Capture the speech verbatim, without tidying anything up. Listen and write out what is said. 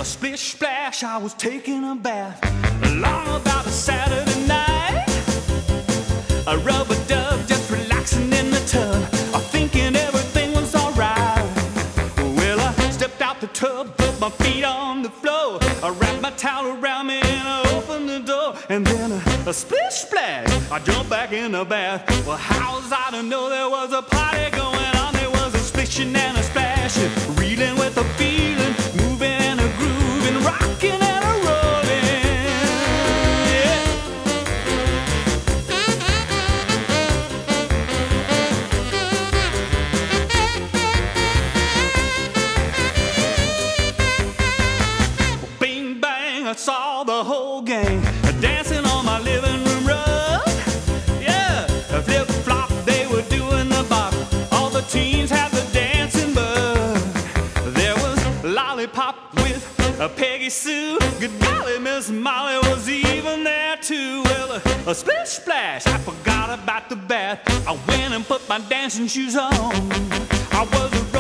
a splish splash, I was taking a bath. Long about a Saturday night, a rubber dub just relaxing in the tub, I thinking everything was alright. Well, I stepped out the tub, put my feet on the floor, I wrapped my towel around me and I opened the door. And then a, a splish splash, I jumped back in the bath. Well, how was I to know there was a party going on? There was a splishing and a splashing, reeling with a feeling, moving and a grooving, rocking and a rolling. Yeah. Well, bing bang, I saw the whole gang dancing on my living room rug. Yeah, flip flop, they were doing the bop. All the teens had the dancing bug. There was Lollipop with a Peggy Sue. Good golly, Miss Molly was even there too. Well, a, a splish splash, I forgot about the bath. I went and put my dancing shoes on. I was a